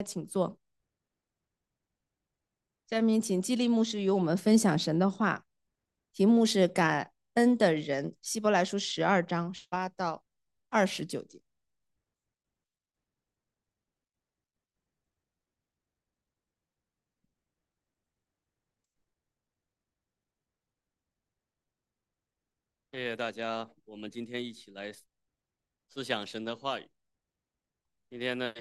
请坐。下面请激励牧师与我们分享神的话，题目是感恩的人，希伯来书12章18到29节。 谢谢大家，我们今天一起来思想神的话语。今天呢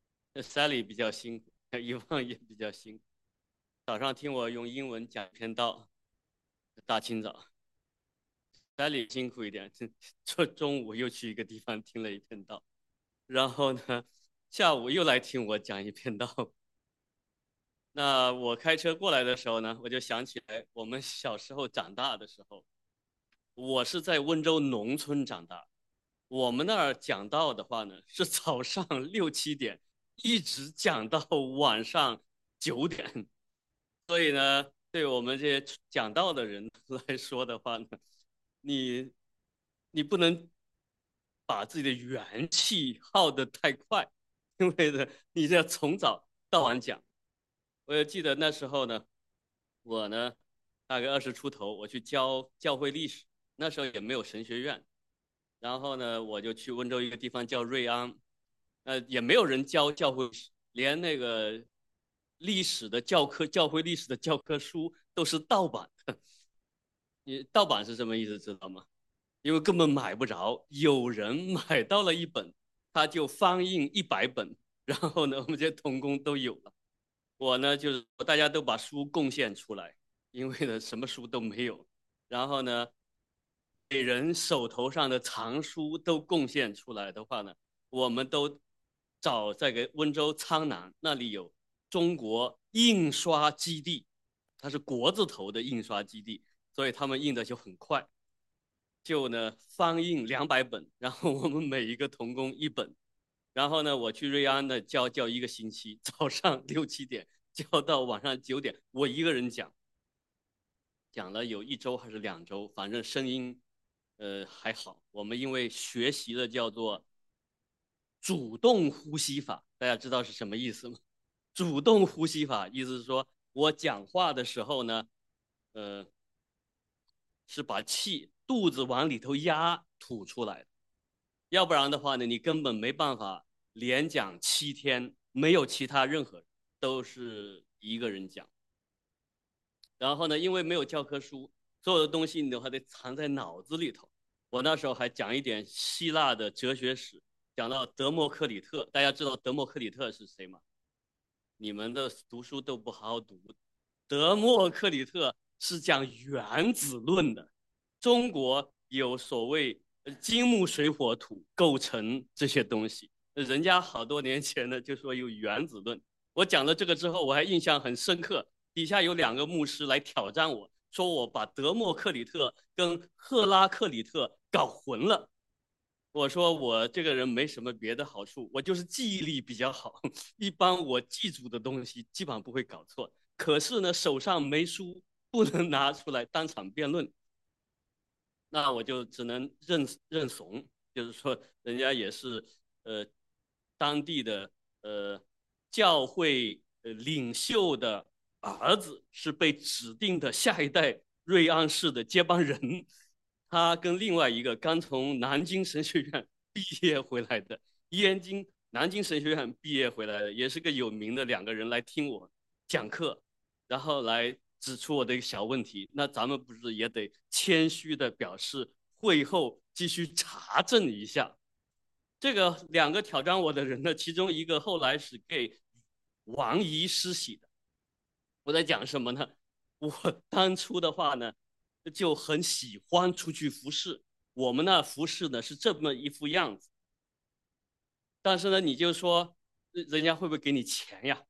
，Sally 比较辛苦，伊旺也比较辛苦。早上听我用英文讲一篇道，大清早。Sally 辛苦一点，中午又去一个地方听了一篇道，然后呢，下午又来听我讲一篇道。那我开车过来的时候呢，我就想起来我们小时候长大的时候，我是在温州农村长大。我们那儿讲道的话呢，是早上6、7点，一直讲到晚上9点。所以呢，对我们这些讲道的人来说的话呢，你你不能把自己的元气耗得太快，因为呢，你这要从早到晚讲。我也记得那时候呢，我呢大概20出头，我去教教会历史，那时候也没有神学院。然后呢，我就去温州一个地方叫瑞安，也没有人教教会史，连那个历史的教科、教会历史的教科书都是盗版的。你盗版是什么意思，知道吗？因为根本买不着，有人买到了一本，他就翻印100本，然后呢，我们这些童工都有了。我呢，就是大家都把书贡献出来，因为呢，什么书都没有。然后呢，给人手头上的藏书都贡献出来的话呢，我们都找这个温州苍南那里有中国印刷基地，它是国字头的印刷基地，所以他们印的就很快，就呢翻印200本，然后我们每一个童工一本。然后呢，我去瑞安呢教一个星期，早上6、7点教到晚上9点，我一个人讲，讲了有1周还是2周，反正声音还好。我们因为学习的叫做主动呼吸法，大家知道是什么意思吗？主动呼吸法意思是说我讲话的时候呢，呃，是把肚子往里头压吐出来的，要不然的话呢，你根本没办法连讲7天，没有其他任何人，都是一个人讲。然后呢，因为没有教科书，所有的东西你都还得藏在脑子里头。我那时候还讲一点希腊的哲学史，讲到德谟克里特。大家知道德谟克里特是谁吗？你们的读书都不好好读。德谟克里特是讲原子论的。中国有所谓金木水火土构成这些东西，人家好多年前呢就说有原子论。我讲了这个之后，我还印象很深刻。底下有2个牧师来挑战我，说我把德谟克里特跟赫拉克里特搞混了。我说我这个人没什么别的好处，我就是记忆力比较好，一般我记住的东西基本上不会搞错。可是呢，手上没书，不能拿出来当场辩论，那我就只能认怂，就是说人家也是当地的教会领袖的儿子，是被指定的下一代瑞安市的接班人。他跟另外一个刚从南京神学院毕业回来的，南京神学院毕业回来的，也是个有名的2个人来听我讲课，然后来指出我的一个小问题。那咱们不是也得谦虚的表示会后继续查证一下？这个2个挑战我的人呢，其中一个后来是给王仪施洗的。我在讲什么呢？我当初的话呢，就很喜欢出去服侍。我们那服侍呢是这么一副样子，但是呢，你就说人家会不会给你钱呀？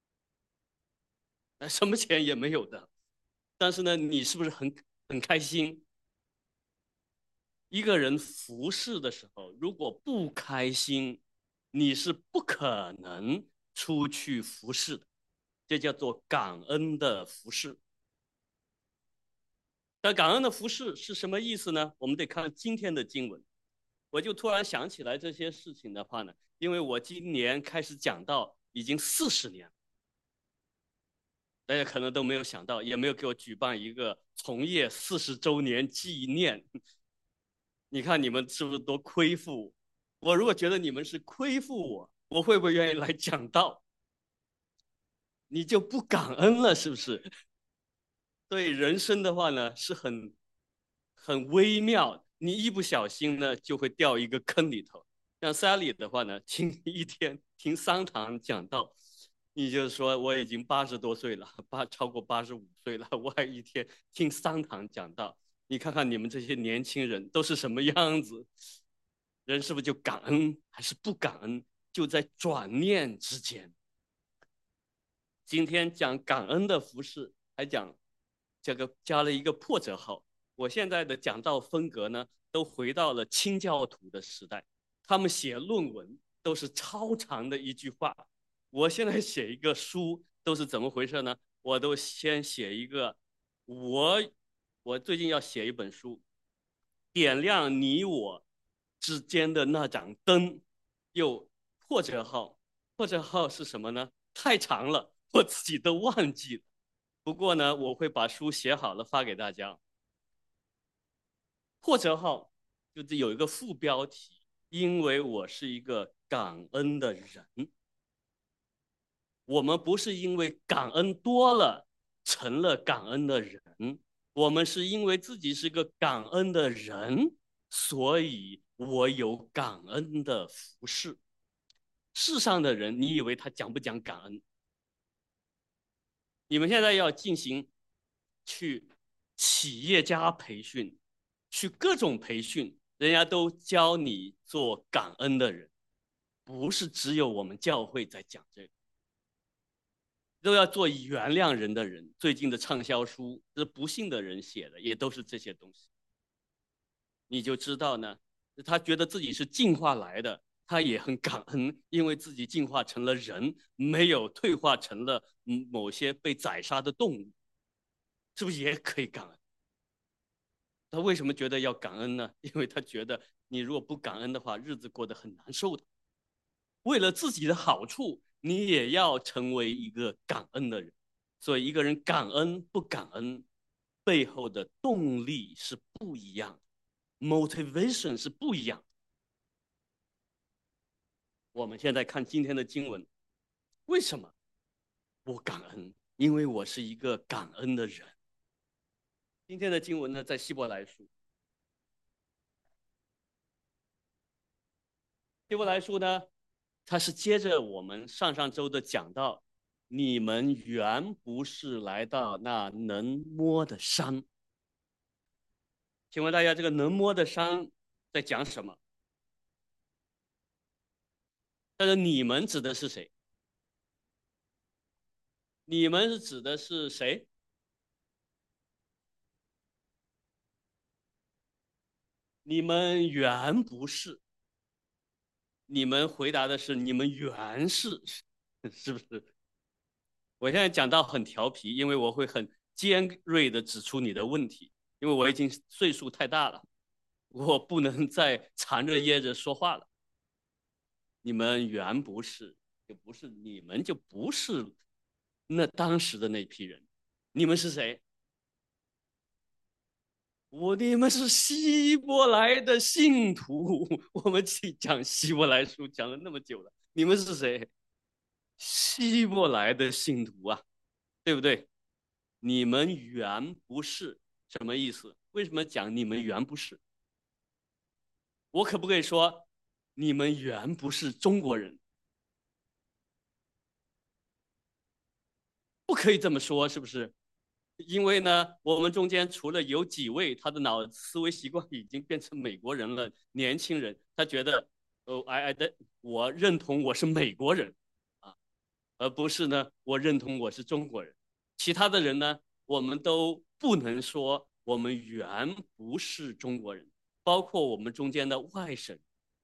什么钱也没有的。但是呢，你是不是很开心？一个人服侍的时候，如果不开心，你是不可能出去服侍的。这叫做感恩的服侍。但感恩的服侍是什么意思呢？我们得看今天的经文。我就突然想起来这些事情的话呢，因为我今年开始讲到已经40年，大家可能都没有想到，也没有给我举办一个从业40周年纪念。你看你们是不是多亏负我？我如果觉得你们是亏负我，我会不会愿意来讲道？你就不感恩了，是不是？对人生的话呢，是很微妙，你一不小心呢，就会掉一个坑里头。像 Sally 的话呢，一天听3堂讲道，你就说我已经80多岁了，超过85岁了，我还一天听3堂讲道。你看看你们这些年轻人都是什么样子？人是不是就感恩还是不感恩，就在转念之间。今天讲感恩的服饰，还讲这个加了一个破折号。我现在的讲道风格呢，都回到了清教徒的时代，他们写论文都是超长的一句话。我现在写一个书都是怎么回事呢？我都先写一个，我最近要写一本书，点亮你我之间的那盏灯，又破折号。破折号是什么呢？太长了，我自己都忘记了。不过呢，我会把书写好了发给大家。破折号就是有一个副标题，因为我是一个感恩的人。我们不是因为感恩多了成了感恩的人，我们是因为自己是个感恩的人，所以我有感恩的服饰。世上的人，你以为他讲不讲感恩？你们现在要进行去企业家培训，去各种培训，人家都教你做感恩的人，不是只有我们教会在讲这个。都要做原谅人的人。最近的畅销书是不幸的人写的，也都是这些东西。你就知道呢，他觉得自己是进化来的，他也很感恩，因为自己进化成了人，没有退化成了某些被宰杀的动物，是不是也可以感恩？他为什么觉得要感恩呢？因为他觉得你如果不感恩的话，日子过得很难受的。为了自己的好处，你也要成为一个感恩的人。所以一个人感恩不感恩，背后的动力是不一样的 ，motivation 是不一样的。我们现在看今天的经文，为什么我感恩？因为我是一个感恩的人。今天的经文呢，在希伯来书。希伯来书呢，它是接着我们上上周的讲到，你们原不是来到那能摸的山。请问大家，这个能摸的山在讲什么？但是你们指的是谁？你们是指的是谁？你们原不是。你们回答的是你们原是，是不是？我现在讲到很调皮，因为我会很尖锐的指出你的问题，因为我已经岁数太大了，我不能再藏着掖着说话了。你们原不是，就不是你们就不是那当时的那批人，你们是谁？你们是希伯来的信徒，我们讲希伯来书讲了那么久了，你们是谁？希伯来的信徒啊，对不对？你们原不是什么意思？为什么讲你们原不是？我可不可以说你们原不是中国人？不可以这么说，是不是？因为呢，我们中间除了有几位他的思维习惯已经变成美国人了，年轻人他觉得，我认同我是美国人啊，而不是呢我认同我是中国人。其他的人呢，我们都不能说我们原不是中国人，包括我们中间的外省。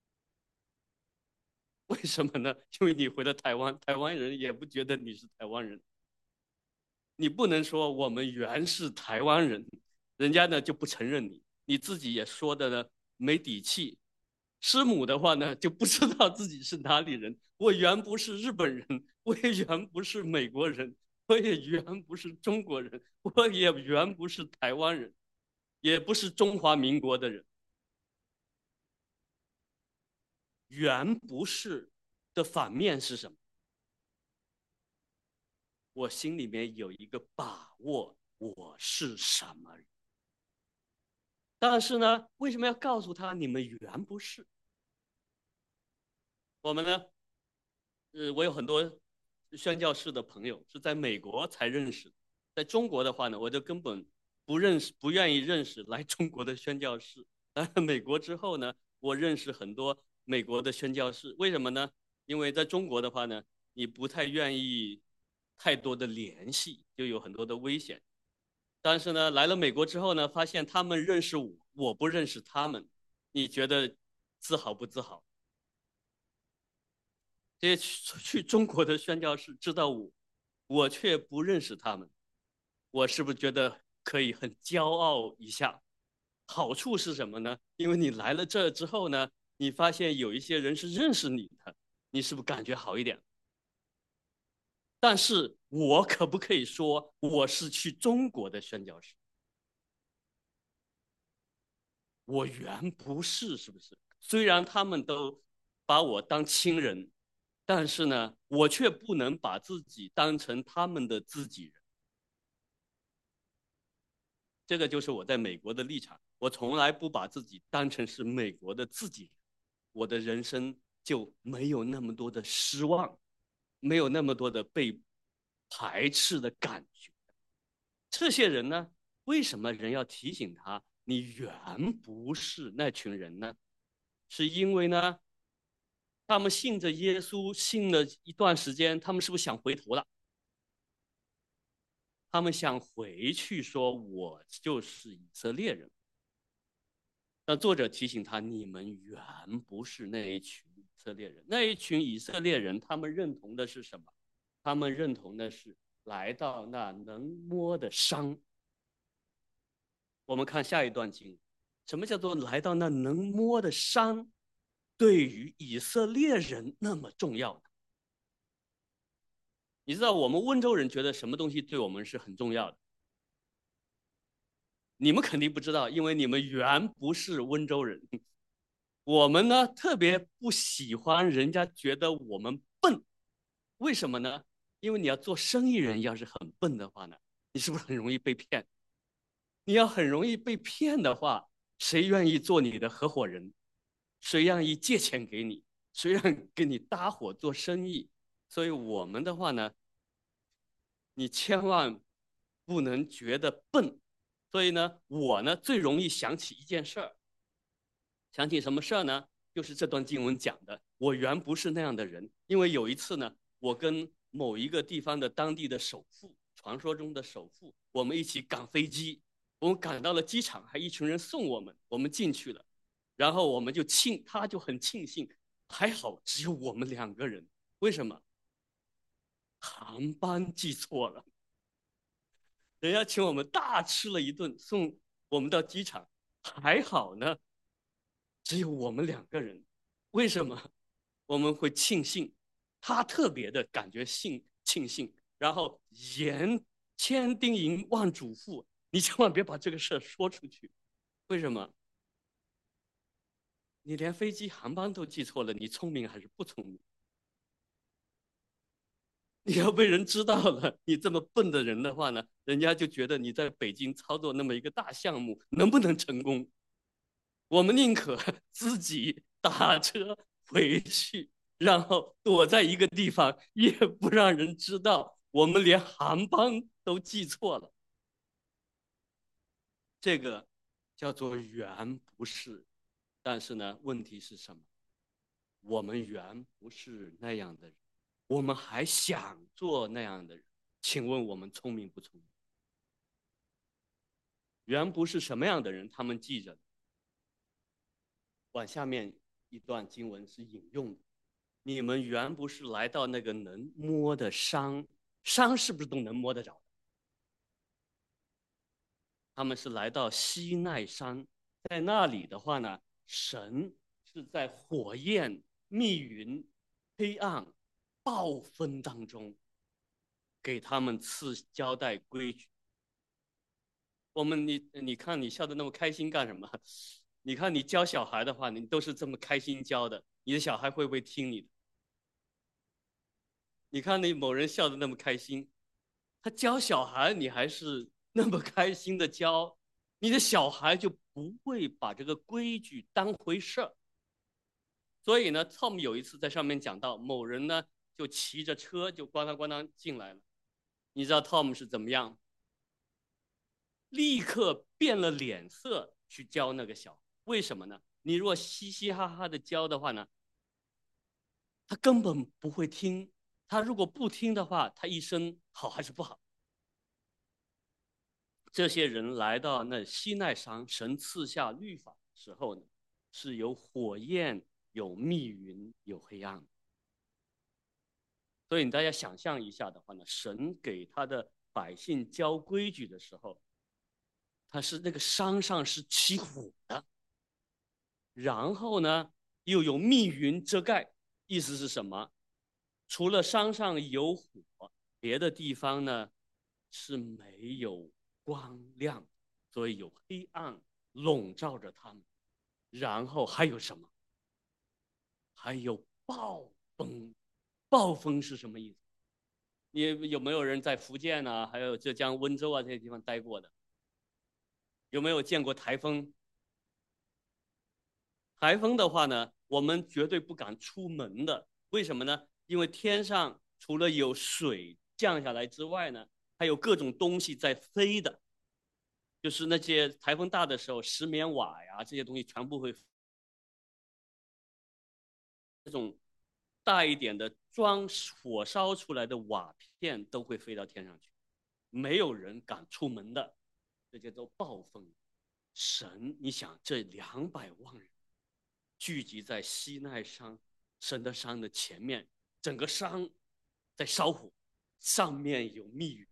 为什么呢？因为你回了台湾，台湾人也不觉得你是台湾人。你不能说我们原是台湾人，人家呢就不承认你，你自己也说的呢没底气。 师母的话呢，就不知道自己是哪里人。我原不是日本人，我也原不是美国人，我也原不是中国人，我也原不是台湾人，也不是中华民国的人。原不是的反面是什么？我心里面有一个把握，我是什么人。但是呢，为什么要告诉他你们原不是？我们呢，我有很多宣教士的朋友是在美国才认识，在中国的话呢，我就根本不认识、不愿意认识来中国的宣教士。美国之后呢，我认识很多美国的宣教士，为什么呢？因为在中国的话呢，你不太愿意太多的联系，就有很多的危险。但是呢，来了美国之后呢，发现他们认识我，我不认识他们，你觉得自豪不自豪？这些去中国的宣教士知道我，我却不认识他们，我是不是觉得可以很骄傲一下？好处是什么呢？因为你来了这之后呢，你发现有一些人是认识你的，你是不是感觉好一点？但是我可不可以说我是去中国的宣教士？我原不是，是不是？虽然他们都把我当亲人，但是呢，我却不能把自己当成他们的自己人。这个就是我在美国的立场，我从来不把自己当成是美国的自己人，我的人生就没有那么多的失望，没有那么多的被排斥的感觉。这些人呢，为什么人要提醒他，你原不是那群人呢？是因为呢，他们信着耶稣，信了一段时间，他们是不是想回头了？他们想回去说，我就是以色列人。那作者提醒他，你们原不是那一群以色列人。那一群以色列人，他们认同的是什么？他们认同的是来到那能摸的山。我们看下一段经，什么叫做来到那能摸的山？对于以色列人那么重要呢？你知道我们温州人觉得什么东西对我们是很重要的？你们肯定不知道，因为你们原不是温州人。我们呢特别不喜欢人家觉得我们笨，为什么呢？因为你要做生意人，要是很笨的话呢，你是不是很容易被骗？你要很容易被骗的话，谁愿意做你的合伙人？谁愿意借钱给你？谁愿意跟你搭伙做生意？所以我们的话呢，你千万不能觉得笨。所以呢，我呢最容易想起一件事儿，想起什么事儿呢？就是这段经文讲的，我原不是那样的人。因为有一次呢，我跟某一个地方的当地的首富，传说中的首富，我们一起赶飞机，我们赶到了机场，还一群人送我们，我们进去了，然后我们就他就很庆幸，还好只有我们两个人。为什么？航班记错了，人家请我们大吃了一顿，送我们到机场，还好呢，只有我们两个人。为什么我们会庆幸？他特别的感觉庆幸，然后千叮咛万嘱咐，你千万别把这个事儿说出去。为什么？你连飞机航班都记错了，你聪明还是不聪明？你要被人知道了，你这么笨的人的话呢，人家就觉得你在北京操作那么一个大项目能不能成功？我们宁可自己打车回去，然后躲在一个地方，也不让人知道我们连航班都记错了。这个叫做原不是。但是呢，问题是什么？我们原不是那样的人，我们还想做那样的人。请问我们聪明不聪明？原不是什么样的人，他们记着。往下面一段经文是引用的：你们原不是来到那个能摸的山，山是不是都能摸得着？他们是来到西奈山，在那里的话呢，神是在火焰、密云、黑暗、暴风当中，给他们交代规矩。你看你笑得那么开心干什么？你看你教小孩的话，你都是这么开心教的，你的小孩会不会听你的？你看那某人笑得那么开心，他教小孩你还是那么开心的教，你的小孩就不会把这个规矩当回事儿。所以呢，Tom 有一次在上面讲到，某人呢就骑着车就咣当咣当进来了，你知道 Tom 是怎么样？立刻变了脸色去教那个小孩，为什么呢？你若嘻嘻哈哈的教的话呢，他根本不会听。他如果不听的话，他一生好还是不好？这些人来到那西奈山，神赐下律法的时候呢，是有火焰、有密云、有黑暗。所以你大家想象一下的话呢，神给他的百姓教规矩的时候，他是那个山上是起火的，然后呢又有密云遮盖，意思是什么？除了山上有火，别的地方呢是没有光亮，所以有黑暗笼罩着他们。然后还有什么？还有暴风。暴风是什么意思？你有没有人在福建啊，还有浙江温州啊这些地方待过的？有没有见过台风？台风的话呢，我们绝对不敢出门的。为什么呢？因为天上除了有水降下来之外呢，还有各种东西在飞的。就是那些台风大的时候，石棉瓦呀这些东西全部会，这种大一点的装火烧出来的瓦片都会飞到天上去，没有人敢出门的，这叫做暴风。神，你想这200万人聚集在西奈山神的山的前面，整个山在烧火，上面有密云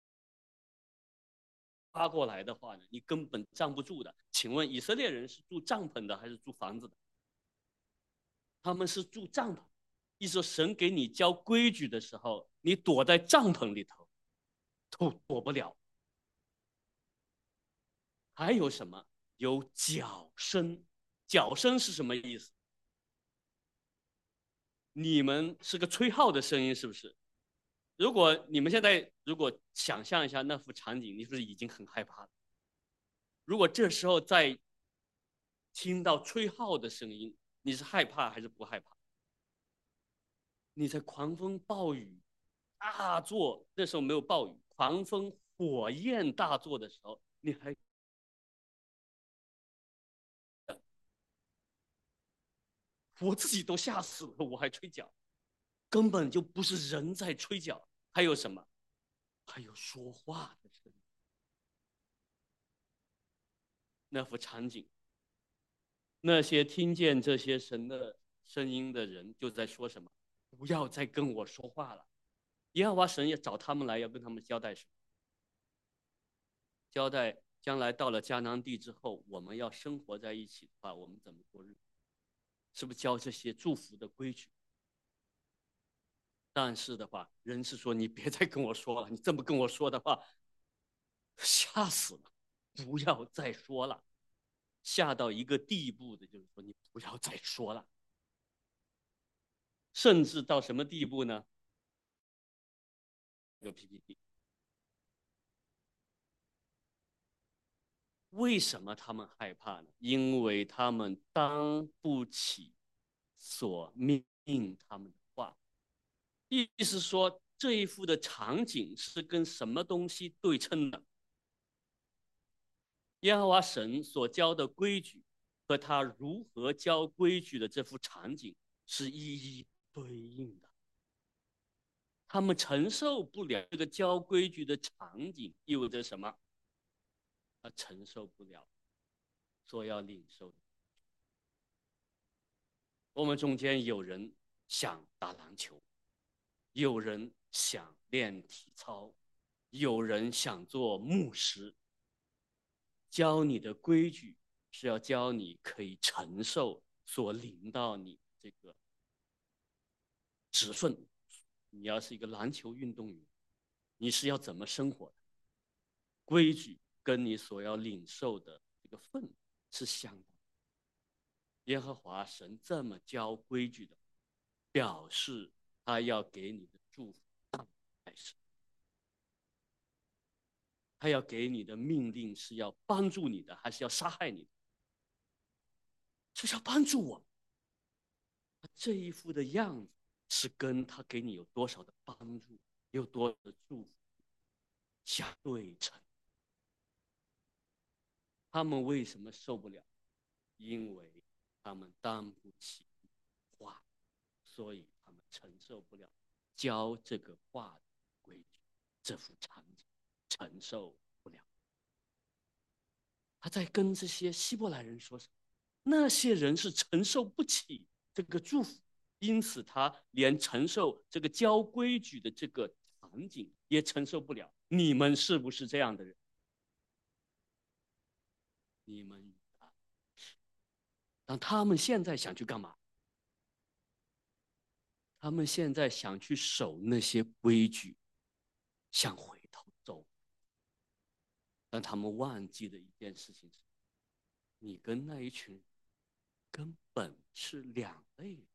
发过来的话呢，你根本站不住的。请问以色列人是住帐篷的还是住房子的？他们是住帐篷。意思说，神给你教规矩的时候，你躲在帐篷里头都躲不了。还有什么？有脚声。脚声是什么意思？你们是个吹号的声音，是不是？如果你们现在想象一下那幅场景，你是不是已经很害怕了？如果这时候再听到吹号的声音，你是害怕还是不害怕？你在狂风暴雨大作，那时候没有暴雨，狂风火焰大作的时候，你还我自己都吓死了，我还吹角，根本就不是人在吹角。还有什么？还有说话的声音。那幅场景，那些听见这些神的声音的人就在说什么？不要再跟我说话了。耶和华神也找他们来，要跟他们交代什么？交代将来到了迦南地之后，我们要生活在一起的话，我们怎么过日子？是不是教这些祝福的规矩？但是的话，人是说你别再跟我说了，你这么跟我说的话，吓死了，不要再说了。吓到一个地步的，就是说你不要再说了。甚至到什么地步呢？有 PPT。为什么他们害怕呢？因为他们当不起所命他们的话。意思说，这一幅的场景是跟什么东西对称的？耶和华神所教的规矩和他如何教规矩的这幅场景是一一对应的。他们承受不了这个教规矩的场景，意味着什么？他承受不了所要领受的。我们中间有人想打篮球，有人想练体操，有人想做牧师。教你的规矩是要教你可以承受所临到你这个子孙。你要是一个篮球运动员，你是要怎么生活的？规矩跟你所要领受的这个份是相当。耶和华神这么教规矩的，表示他要给你的祝福还是他要给你的命令是要帮助你的，还是要杀害你的？是要帮助我。这一副的样子是跟他给你有多少的帮助，有多少的祝福相对称。他们为什么受不了？因为他们担不起话，所以他们承受不了教这个话的规矩，这副场景承受不了。他在跟这些希伯来人说什么？那些人是承受不起这个祝福，因此他连承受这个教规矩的这个场景也承受不了。你们是不是这样的人？你们但他们现在想去干嘛？他们现在想去守那些规矩，想回头走，但他们忘记了一件事情是：你跟那一群人根本是两类人。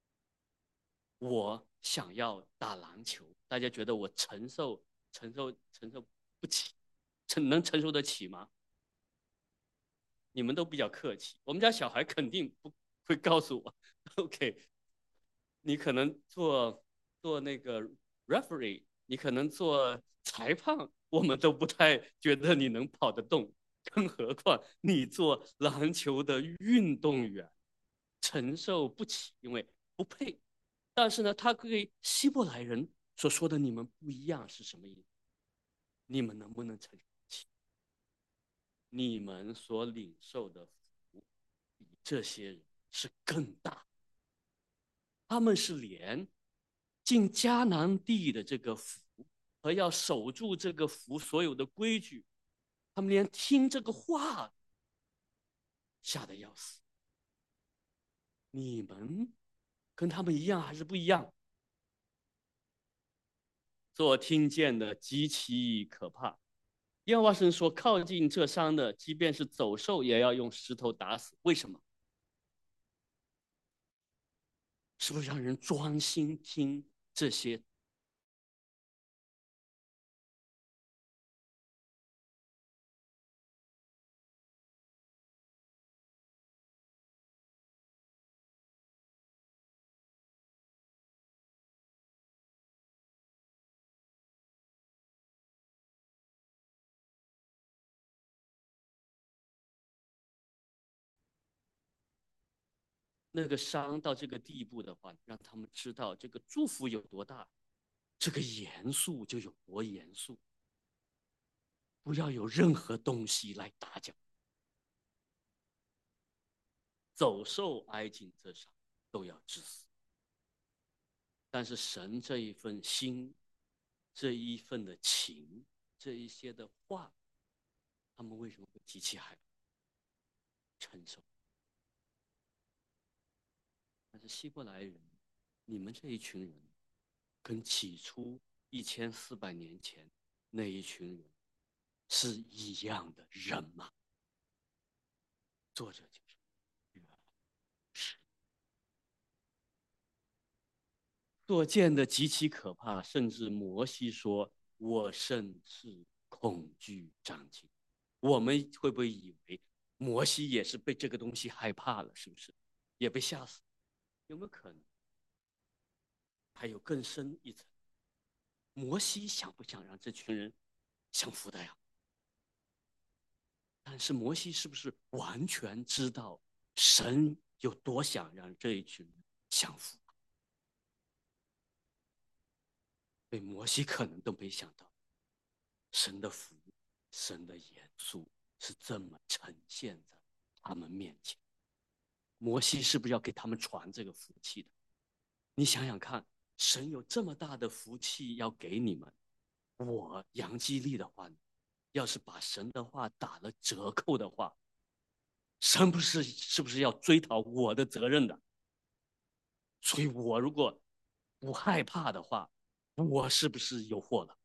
我想要打篮球，大家觉得我承受不起，能承受得起吗？你们都比较客气，我们家小孩肯定不会告诉我，OK，你可能做那个 referee，你可能做裁判，我们都不太觉得你能跑得动，更何况你做篮球的运动员，承受不起，因为不配。但是呢，他对希伯来人所说的你们不一样是什么意思？你们能不能承受起？你们所领受的福比这些人是更大。他们是连进迦南地的这个福和要守住这个福所有的规矩，他们连听这个话吓得要死。你们跟他们一样还是不一样？所听见的极其可怕。耶和华神说：“靠近这山的，即便是走兽，也要用石头打死。”为什么？是不是让人专心听这些？那个伤到这个地步的话，让他们知道这个祝福有多大，这个严肃就有多严肃。不要有任何东西来打搅。走兽挨近这上都要致死。但是神这一份心，这一份的情，这一些的话，他们为什么会极其害怕承受？但是希伯来人，你们这一群人，跟起初1400年前那一群人是一样的人吗？作者就说，是所见的极其可怕，甚至摩西说：“我甚至恐惧战惊。”我们会不会以为摩西也是被这个东西害怕了？是不是？也被吓死？有没有可能？还有更深一层，摩西想不想让这群人降服的呀？但是摩西是不是完全知道神有多想让这一群人降服？对，摩西可能都没想到，神的福、神的严肃是这么呈现在他们面前。摩西是不是要给他们传这个福气的？你想想看，神有这么大的福气要给你们，我杨基利的话，要是把神的话打了折扣的话， 神是不是要追讨我的责任的？所以我如果不害怕的话，我是不是有祸了？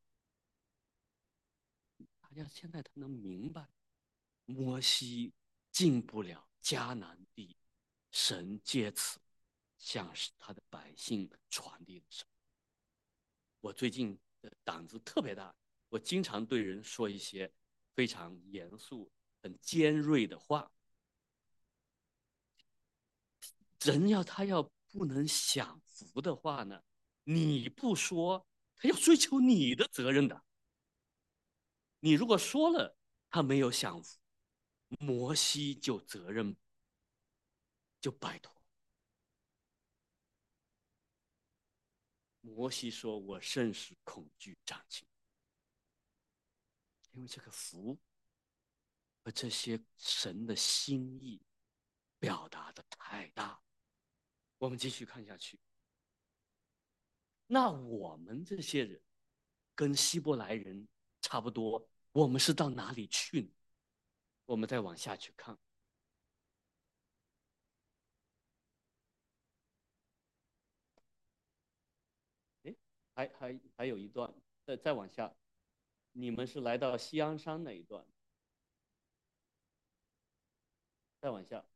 大家现在才能明白，摩西进不了迦南地，神借此向他的百姓传递了什么。我最近的胆子特别大，我经常对人说一些非常严肃、很尖锐的话。他要不能享福的话呢，你不说，他要追求你的责任的。你如果说了，他没有享福，摩西就责任就摆脱。摩西说：“我甚是恐惧战兢，因为这个福和这些神的心意表达的太大。”我们继续看下去。那我们这些人跟希伯来人差不多，我们是到哪里去呢？我们再往下去看。哎，还有一段，再往下，你们是来到西安山那一段，再往下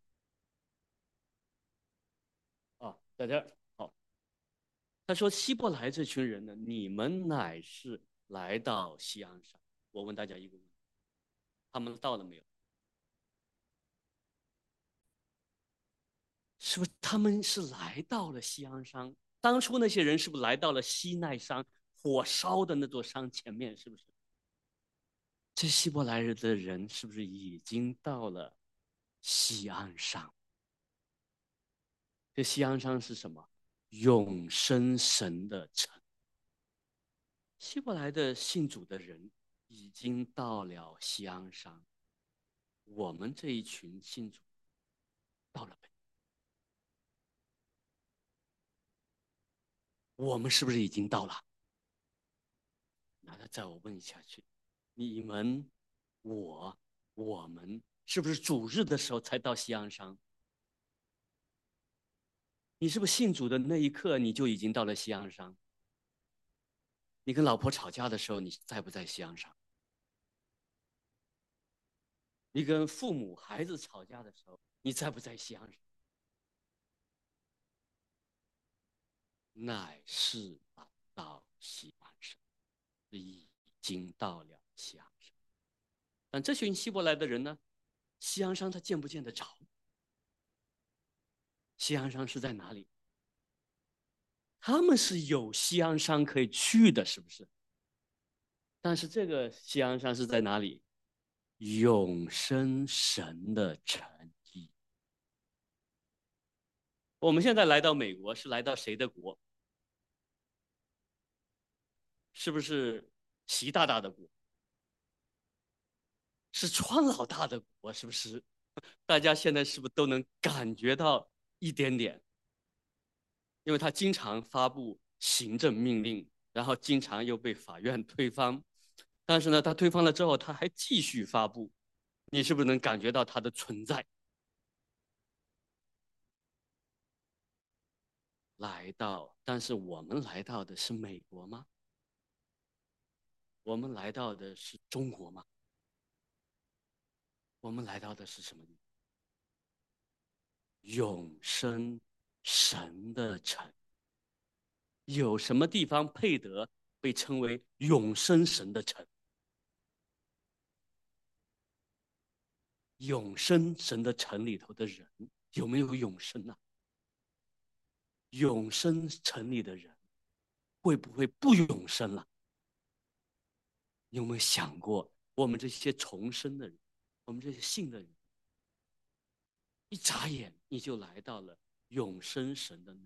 啊，在这儿好。他说希伯来这群人呢，你们乃是来到西安山。我问大家一个问题：他们到了没有？是不是他们是来到了西安山？当初那些人是不是来到了西奈山火烧的那座山前面？是不是？这希伯来人的人是不是已经到了西安山？这西安山是什么？永生神的城。希伯来的信主的人已经到了西安山，我们这一群信主到了没？我们是不是已经到了？那再我问下去，你们、我、我们是不是主日的时候才到西安山？你是不是信主的那一刻你就已经到了西安山？你跟老婆吵架的时候，你在不在西安山？你跟父母、孩子吵架的时候，你在不在西安山？乃是到西安山，已经到了西安山。但这群希伯来的人呢，西安山他见不见得着？西安山是在哪里？他们是有西安山可以去的，是不是？但是这个西安山是在哪里？永生神的城邑。我们现在来到美国，是来到谁的国？是不是习大大的国？是川老大的国？是不是？大家现在是不是都能感觉到一点点？因为他经常发布行政命令，然后经常又被法院推翻。但是呢，他推翻了之后，他还继续发布，你是不是能感觉到它的存在？来到，但是我们来到的是美国吗？我们来到的是中国吗？我们来到的是什么？永生神的城。有什么地方配得被称为永生神的城？永生神的城里头的人有没有永生呢？永生城里的人会不会不永生了？你有没有想过，我们这些重生的人，我们这些信的人，一眨眼你就来到了永生神的那，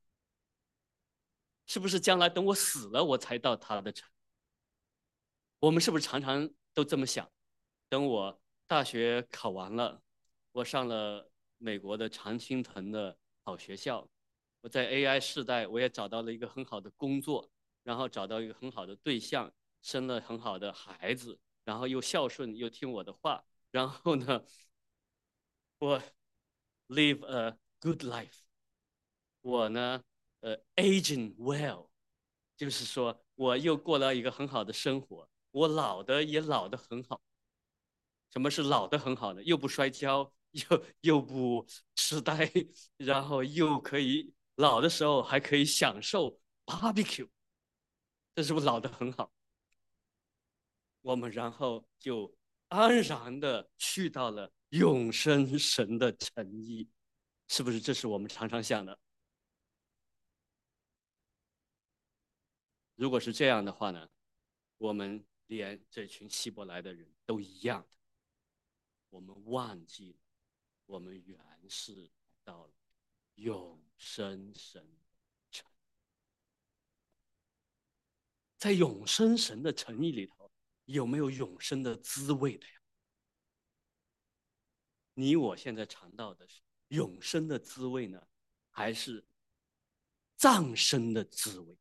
是不是将来等我死了，我才到他的城？我们是不是常常都这么想？等我大学考完了，我上了美国的常青藤的好学校，我在 AI 时代我也找到了一个很好的工作，然后找到一个很好的对象，生了很好的孩子，然后又孝顺又听我的话，然后呢， 我 live a good life，我呢aging well，就是说我又过了一个很好的生活，我老的也老得很好。什么是老得很好的？又不摔跤，又不痴呆，然后又可以老的时候还可以享受 barbecue，这是不是老得很好？我们然后就安然的去到了永生神的诚意，是不是？这是我们常常想的。如果是这样的话呢，我们连这群希伯来的人都一样的，我们忘记了我们原是到了永生神城，在永生神的诚意里头，有没有永生的滋味的呀？你我现在尝到的是永生的滋味呢，还是葬生的滋味？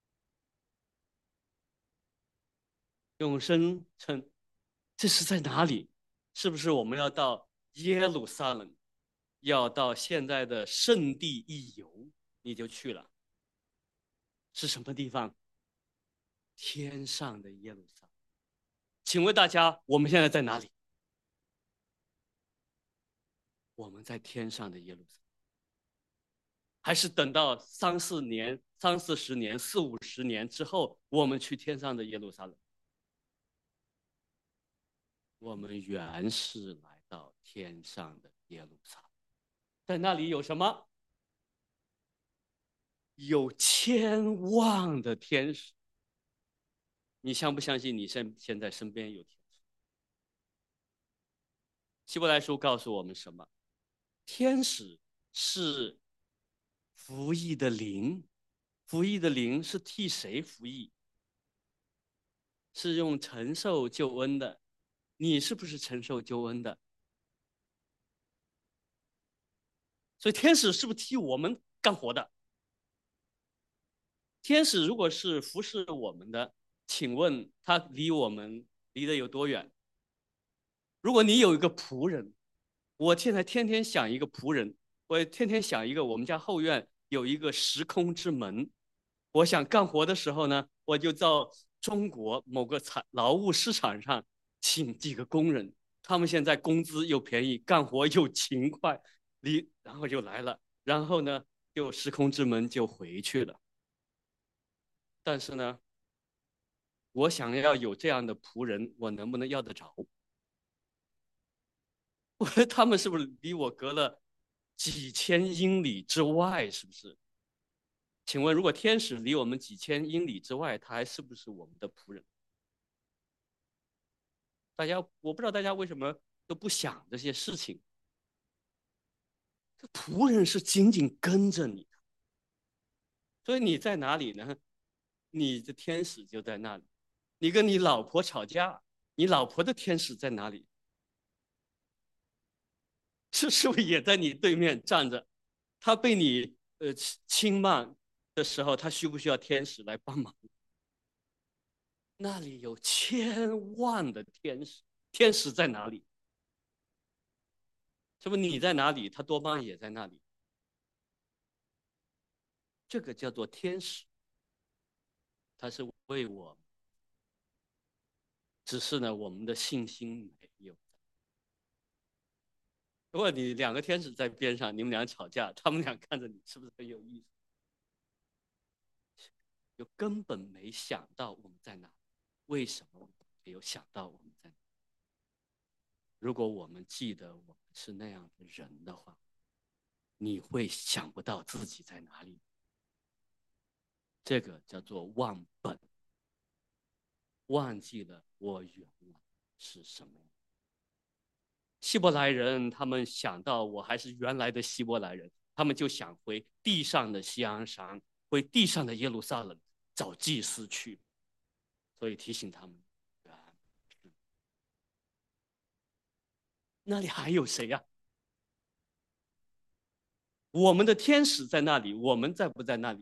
永生城，这是在哪里？是不是我们要到耶路撒冷，要到现在的圣地一游，你就去了？是什么地方？天上的耶路撒冷。请问大家，我们现在在哪里？我们在天上的耶路撒冷，还是等到3、4年、30、40年、40、50年之后，我们去天上的耶路撒冷？我们原是来到天上的耶路撒冷，在那里有什么？有千万的天使。你相不相信你现在身边有天使？希伯来书告诉我们什么？天使是服役的灵，服役的灵是替谁服役？是用承受救恩的。你是不是承受救恩的？所以天使是不是替我们干活的？天使如果是服侍我们的，请问他离我们离得有多远？如果你有一个仆人，我现在天天想一个仆人，我天天想一个我们家后院有一个时空之门，我想干活的时候呢，我就到中国某个劳务市场上请几个工人，他们现在工资又便宜，干活又勤快，然后就来了，然后呢，就时空之门就回去了。但是呢，我想要有这样的仆人，我能不能要得着？他们是不是离我隔了几千英里之外？是不是？请问，如果天使离我们几千英里之外，他还是不是我们的仆人？大家，我不知道大家为什么都不想这些事情。这仆人是紧紧跟着你的，所以你在哪里呢？你的天使就在那里。你跟你老婆吵架，你老婆的天使在哪里？是不是也在你对面站着？他被你轻慢的时候，他需不需要天使来帮忙？那里有千万的天使，天使在哪里？是不是你在哪里，他多半也在那里？这个叫做天使，他是为我，只是呢，我们的信心没有。如果你两个天使在边上，你们俩吵架，他们俩看着你，是不是很有意思？就根本没想到我们在哪，为什么没有想到我们在哪？如果我们记得我们是那样的人的话，你会想不到自己在哪里。这个叫做忘本，忘记了我原来是什么样。希伯来人他们想到我还是原来的希伯来人，他们就想回地上的锡安山，回地上的耶路撒冷找祭司去，所以提醒他们，那里还有谁呀？我们的天使在那里，我们在不在那里？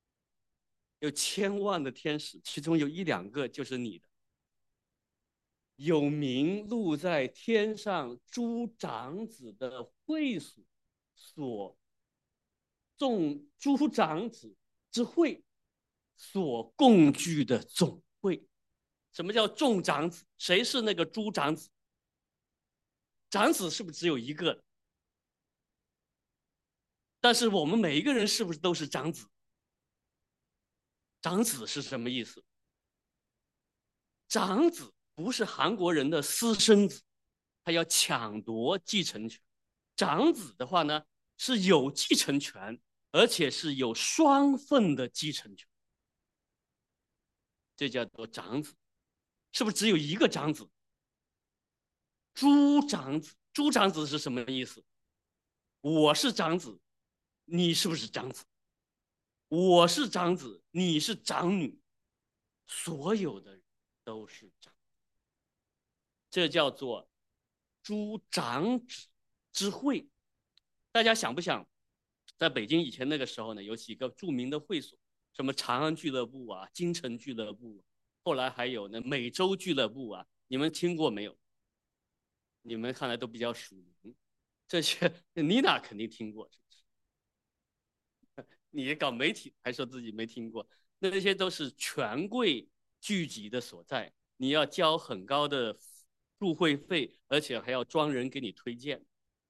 有千万的天使，其中有1、2个就是你的。 有名录在天上诸长子的会所诸长子之会所共聚的总会。什么叫众长子？谁是那个诸长子？长子是不是只有一个？但是我们每一个人是不是都是长子？长子是什么意思？长子不是韩国人的私生子，他要抢夺继承权。长子的话呢，是有继承权，而且是有双份的继承权，这叫做长子。是不是只有一个长子？诸长子，诸长子是什么意思？我是长子，你是不是长子？我是长子，你是长女，所有的人都是长子，这叫做诸长子之会。大家想不想，在北京以前那个时候呢，有几个著名的会所，什么长安俱乐部啊、京城俱乐部，后来还有呢美洲俱乐部啊，你们听过没有？你们看来都比较属灵，这些妮娜肯定听过，是不是？你搞媒体还说自己没听过，那些都是权贵聚集的所在，你要交很高的入会费，而且还要装人给你推荐，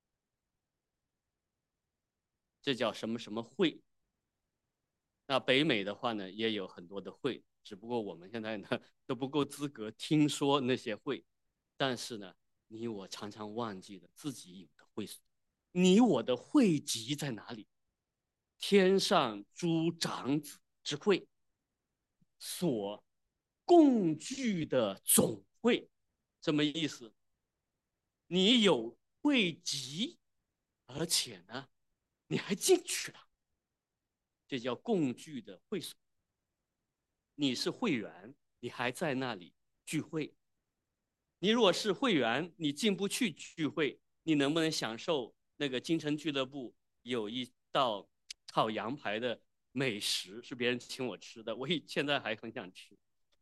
这叫什么什么会？那北美的话呢，也有很多的会，只不过我们现在呢都不够资格听说那些会，但是呢，你我常常忘记了自己有的会所，你我的会籍在哪里？天上诸长子之会所共聚的总会，什么意思？你有会籍，而且呢，你还进去了，这叫共聚的会所。你是会员，你还在那里聚会。你如果是会员，你进不去聚会，你能不能享受那个京城俱乐部有一道炒羊排的美食是别人请我吃的？我现在还很想吃。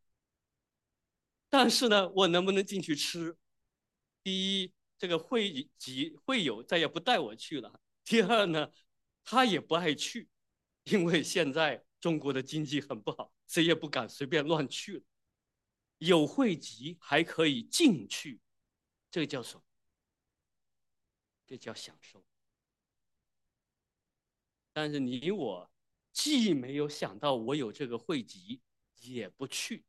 但是呢，我能不能进去吃？第一，这个会友再也不带我去了；第二呢，他也不爱去，因为现在中国的经济很不好，谁也不敢随便乱去了。有会籍还可以进去，这叫什么？这叫享受。但是你我既没有想到我有这个会籍，也不去。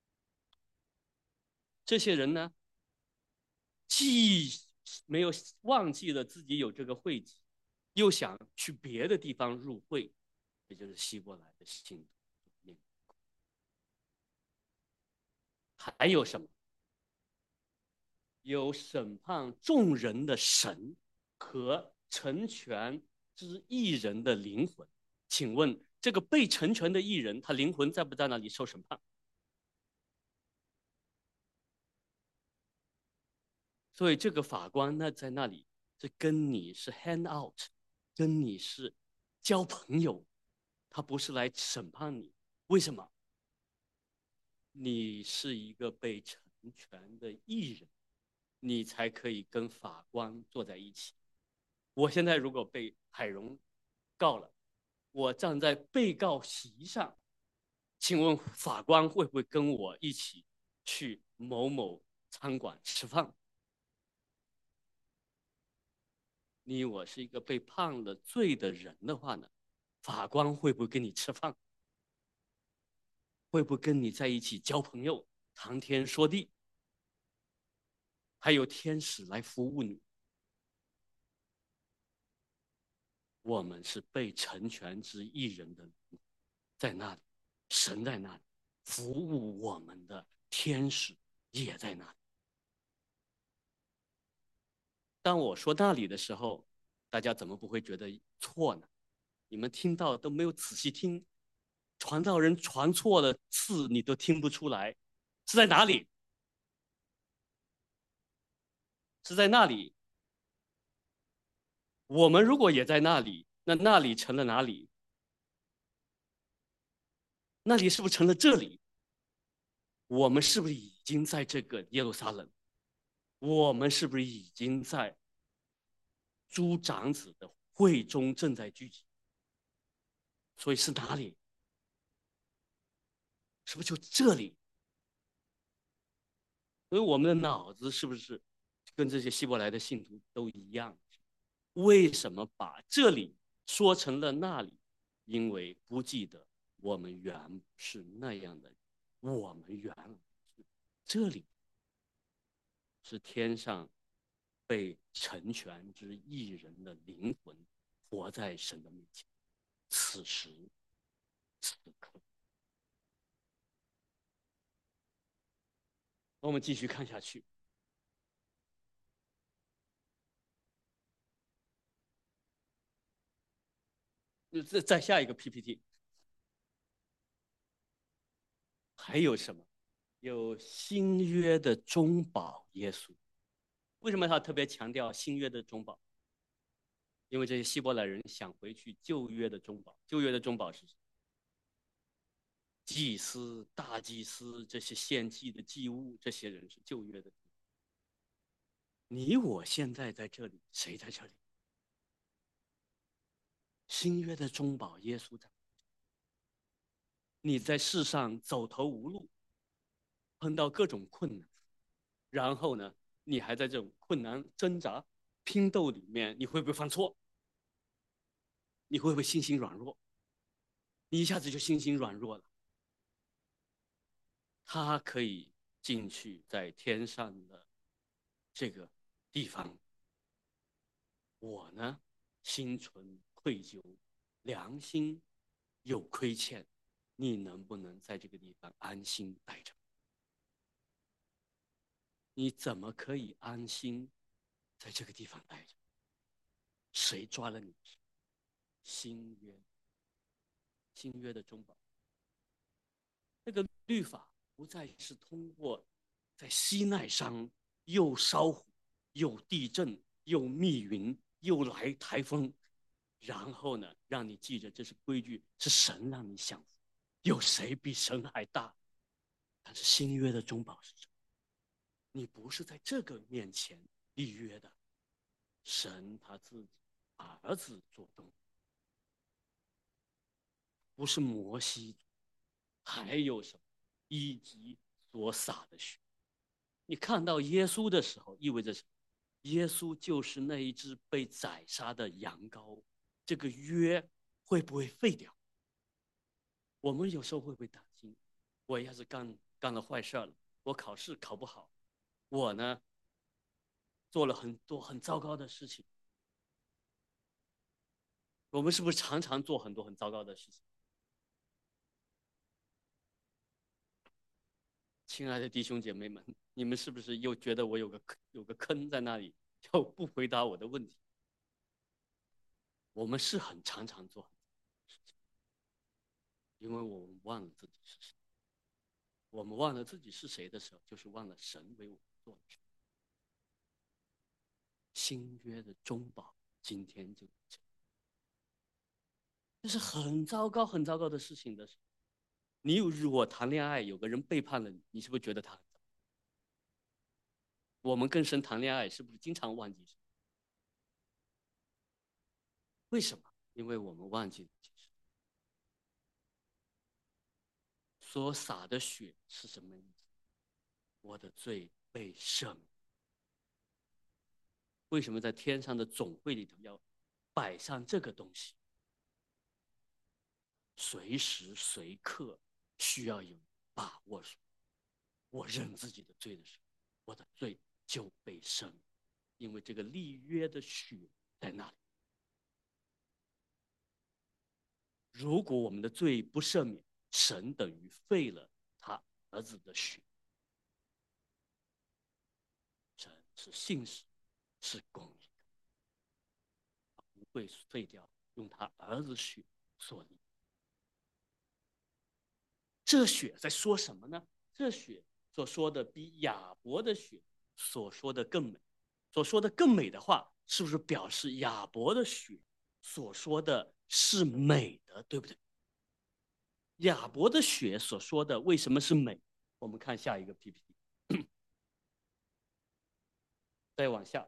这些人呢，既没有忘记了自己有这个会籍，又想去别的地方入会，也就是希伯来的信徒。还有什么？有审判众人的神和成全之一人的灵魂。请问这个被成全的艺人，他灵魂在不在那里受审判？所以这个法官呢，在那里是跟你是 hand out，跟你是交朋友，他不是来审判你。为什么？你是一个被成全的艺人，你才可以跟法官坐在一起。我现在如果被海荣告了，我站在被告席上，请问法官会不会跟我一起去某某餐馆吃饭？你我是一个被判了罪的人的话呢，法官会不会跟你吃饭？会不会跟你在一起交朋友、谈天说地？还有天使来服务你？我们是被成全之一人的，在那里，神在那里，服务我们的天使也在那里。当我说那里的时候，大家怎么不会觉得错呢？你们听到都没有仔细听，传道人传错了字你都听不出来，是在哪里？是在那里。我们如果也在那里，那那里成了哪里？那里是不是成了这里？我们是不是经在这个耶路撒冷？我们是不是已经在诸长子的会中正在聚集？所以是哪里？是不是就这里？所以我们的脑子是不是跟这些希伯来的信徒都一样？为什么把这里说成了那里？因为不记得我们原不是那样的，我们原来是这里，是天上被成全之一人的灵魂，活在神的面前。此时此刻，我们继续看下去。再下一个 PPT， 还有什么？有新约的中保耶稣。为什么他特别强调新约的中保？因为这些希伯来人想回去旧约的中保。旧约的中保是什么？祭司、大祭司，这些献祭的祭物，这些人是旧约的。你我现在在这里，谁在这里？新约的中保耶稣在。你在世上走投无路，碰到各种困难，然后呢，你还在这种困难挣扎拼斗里面，你会不会犯错？你会不会信心软弱？你一下子就信心软弱了。他可以进去在天上的这个地方，我呢，心存愧疚，良心有亏欠，你能不能在这个地方安心待着？你怎么可以安心在这个地方待着？谁抓了你？新约，新约的中保，那个律法不再是通过在西奈山又烧火又地震又密云又来台风，然后呢，让你记着这是规矩，是神让你降服。有谁比神还大？但是新约的中保是什么？你不是在这个面前立约的，神他自己儿子做东，不是摩西。还有什么？以及所洒的血。你看到耶稣的时候，意味着什么？耶稣就是那一只被宰杀的羊羔。这个约会不会废掉？我们有时候会不会担心，我要是干了坏事了，我考试考不好，我呢做了很多很糟糕的事情。我们是不是常常做很多很糟糕的事情？亲爱的弟兄姐妹们，你们是不是又觉得我有个坑在那里，就不回答我的问题？我们是很常常做很多事情，因为我们忘了自己是谁。我们忘了自己是谁的时候，就是忘了神为我们做了什么。新约的中保今天就这是很糟糕、很糟糕的事情的时候。你如果谈恋爱，有个人背叛了你，你是不是觉得他很糟？我们跟神谈恋爱，是不是经常忘记神？为什么？因为我们忘记了所洒的血是什么意思？我的罪被赦免。为什么在天上的总会里头要摆上这个东西？随时随刻需要有把握说，我认自己的罪的时候，我的罪就被赦免，因为这个立约的血在那里。如果我们的罪不赦免，神等于废了他儿子的血。神是信实，是公义的，不会废掉用他儿子血所立。这血在说什么呢？这血所说的比亚伯的血所说的更美。所说的更美的话，是不是表示亚伯的血所说的是美的，对不对？亚伯的血所说的为什么是美？我们看下一个 PPT。 再往下，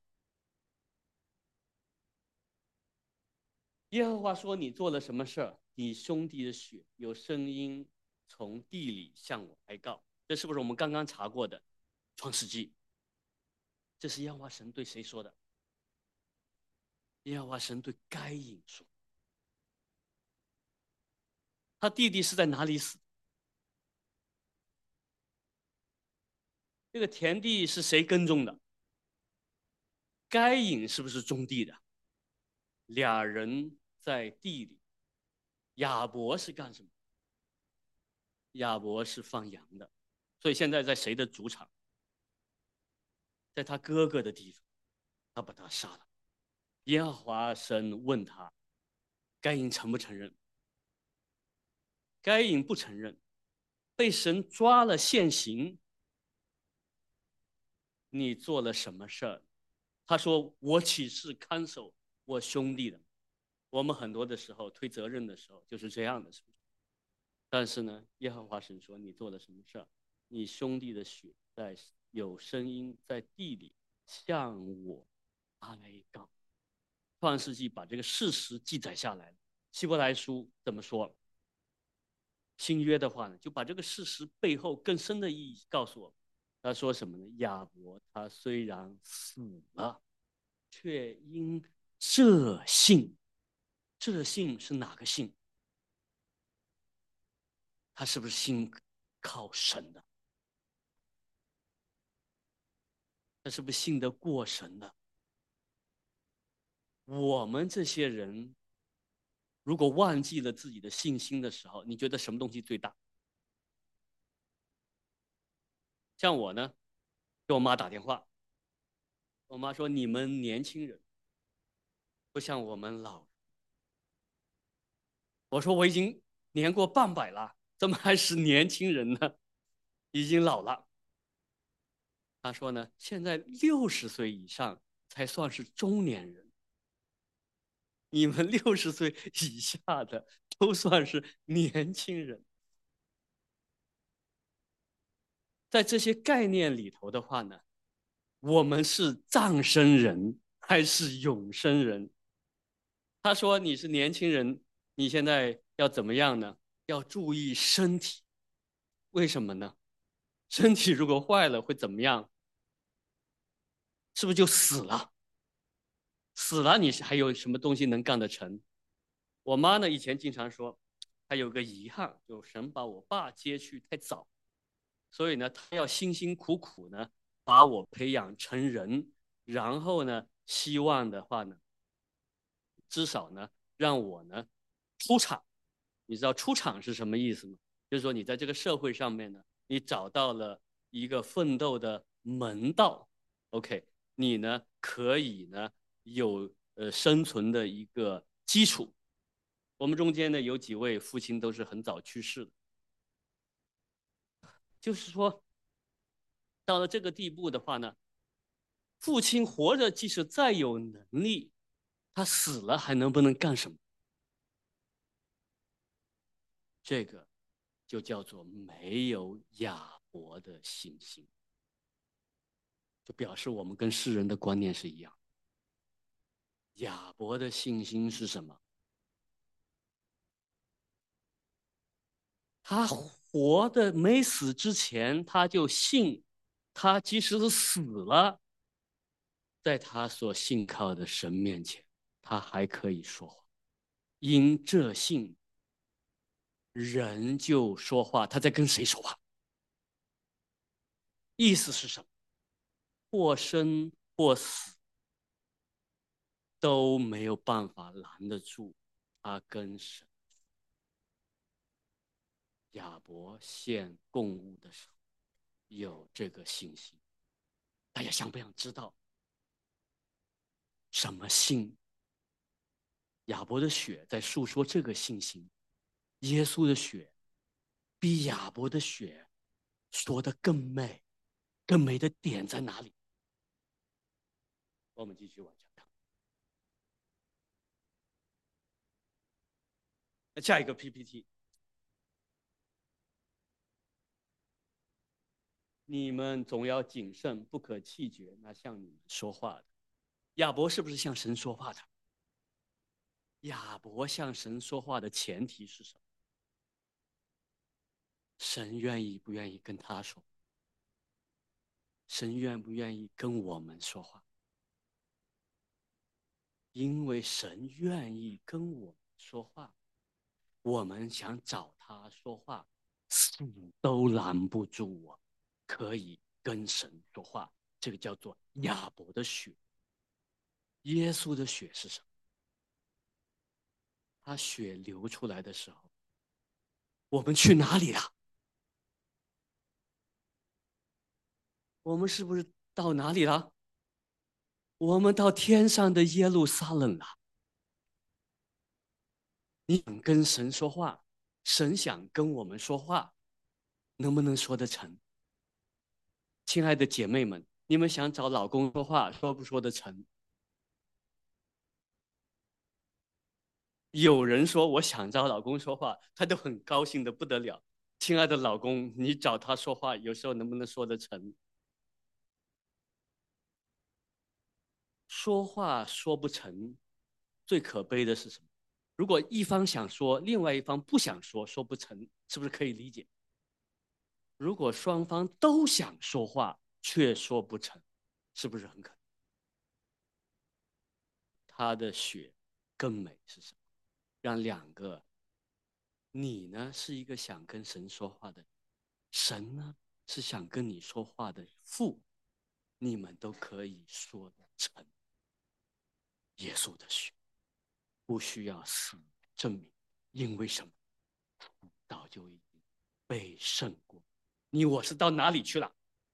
耶和华说：“你做了什么事儿？你兄弟的血有声音从地里向我哀告。”这是不是我们刚刚查过的创世纪？这是耶和华神对谁说的？耶和华神对该隐说。他弟弟是在哪里死？这个田地是谁耕种的？该隐是不是种地的？俩人在地里。亚伯是干什么？亚伯是放羊的，所以现在在谁的主场？在他哥哥的地方，他把他杀了。耶和华神问他，该隐承不承认？该隐不承认，被神抓了现行。你做了什么事儿？他说：“我岂是看守我兄弟的？”我们很多的时候推责任的时候就是这样的，是不是？但是呢，耶和华神说：“你做了什么事儿？你兄弟的血在有声音在地里向我哀告。”创世纪把这个事实记载下来了。希伯来书怎么说？新约的话呢，就把这个事实背后更深的意义告诉我们。他说什么呢？亚伯他虽然死了，却因这信，这信是哪个信？他是不是信靠神的？他是不是信得过神的？我们这些人，如果忘记了自己的信心的时候，你觉得什么东西最大？像我呢，给我妈打电话，我妈说：“你们年轻人不像我们老人。”我说：“我已经年过半百了，怎么还是年轻人呢？已经老了。”她说呢：“现在60岁以上才算是中年人，你们60岁以下的都算是年轻人。”在这些概念里头的话呢，我们是葬生人还是永生人？他说你是年轻人，你现在要怎么样呢？要注意身体。为什么呢？身体如果坏了会怎么样？是不是就死了？死了你还有什么东西能干得成？我妈呢以前经常说，她有个遗憾，就神把我爸接去太早，所以呢，她要辛辛苦苦呢把我培养成人，然后呢，希望的话呢，至少呢让我呢出场。你知道出场是什么意思吗？就是说你在这个社会上面呢，你找到了一个奋斗的门道，OK，你呢可以呢有生存的一个基础。我们中间呢有几位父亲都是很早去世的，就是说到了这个地步的话呢，父亲活着即使再有能力，他死了还能不能干什么？这个就叫做没有亚伯的信心，就表示我们跟世人的观念是一样。亚伯的信心是什么？他活的没死之前，他就信，他即使是死了，在他所信靠的神面前，他还可以说话。因这信，人就说话。他在跟谁说话？意思是什么？或生或死都没有办法拦得住他跟神。亚伯献供物的时候有这个信心。大家想不想知道什么信？亚伯的血在诉说这个信心。耶稣的血比亚伯的血说的更美，更美的点在哪里？我们继续往下看。那下一个 PPT， 你们总要谨慎，不可气绝那向你们说话的。亚伯是不是向神说话的？亚伯向神说话的前提是什么？神愿意不愿意跟他说？神愿不愿意跟我们说话？因为神愿意跟我们说话，我们想找他说话，死都拦不住我，可以跟神说话。这个叫做亚伯的血。耶稣的血是什么？他血流出来的时候，我们去哪里了？我们是不是到哪里了？我们到天上的耶路撒冷了。你想跟神说话，神想跟我们说话，能不能说得成？亲爱的姐妹们，你们想找老公说话，说不说得成？有人说我想找老公说话，他都很高兴的不得了。亲爱的老公，你找他说话，有时候能不能说得成？说话说不成，最可悲的是什么？如果一方想说，另外一方不想说，说不成，是不是可以理解？如果双方都想说话，却说不成，是不是很可能？他的血更美是什么？让两个，你呢是一个想跟神说话的人，神呢是想跟你说话的父，你们都可以说得成。耶稣的血不需要死证明，因为什么？早就已经被胜过。你我是到哪里去了？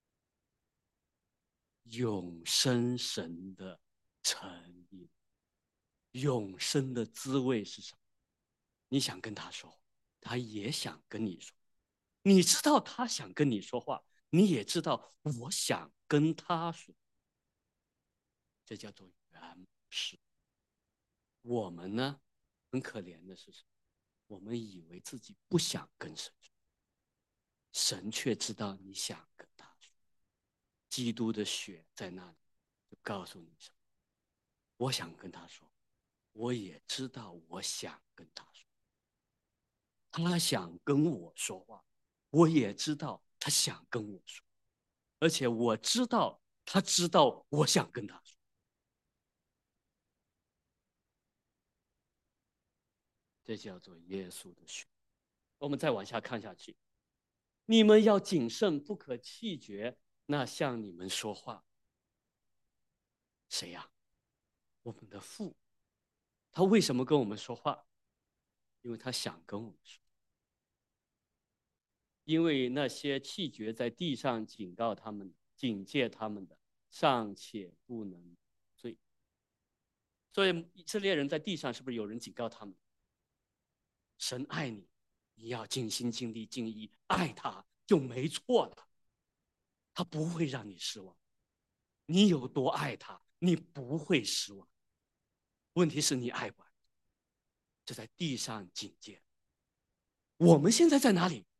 永生神的诚意，永生的滋味是什么？你想跟他说，他也想跟你说。你知道他想跟你说话，你也知道我想跟他说，这叫做原始。我们呢，很可怜的是什么？我们以为自己不想跟神说，神却知道你想跟他说。基督的血在那里，就告诉你什么？我想跟他说，我也知道我想跟他说，他想跟我说话，我也知道他想跟我说，而且我知道他知道我想跟他说。这叫做耶稣的血。我们再往下看下去，你们要谨慎，不可气绝。那向你们说话，谁呀？我们的父。他为什么跟我们说话？因为他想跟我们说。因为那些气绝在地上警告他们、警戒他们的，尚且不能罪。所以以色列人在地上是不是有人警告他们？神爱你，你要尽心尽力尽意爱他，就没错了。他不会让你失望。你有多爱他，你不会失望。问题是你爱不爱？这在地上警戒。我们现在在哪里？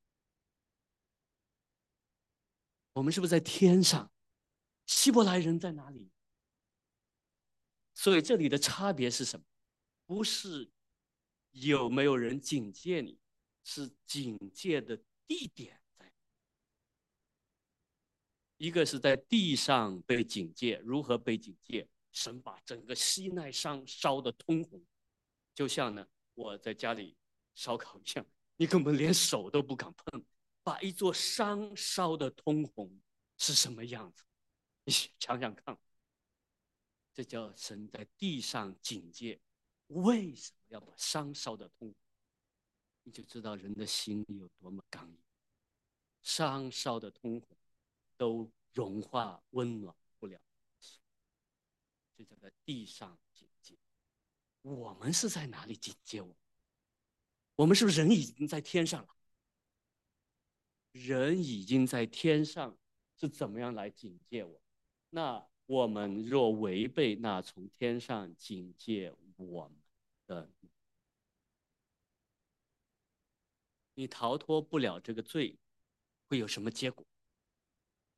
我们是不是在天上？希伯来人在哪里？所以这里的差别是什么？不是有没有人警戒你，是警戒的地点在。一个是在地上被警戒，如何被警戒？神把整个西奈山烧得通红，就像呢我在家里烧烤一样，你根本连手都不敢碰，把一座山烧得通红是什么样子？你想想看，这叫神在地上警戒。为什么要把山烧得通红？你就知道人的心里有多么刚硬。山烧得通红，都融化温暖不了，这叫在地上警戒。我们是在哪里警戒我？我们是不是人已经在天上了？人已经在天上，是怎么样来警戒我？那我们若违背那从天上警戒我们的，你逃脱不了这个罪，会有什么结果？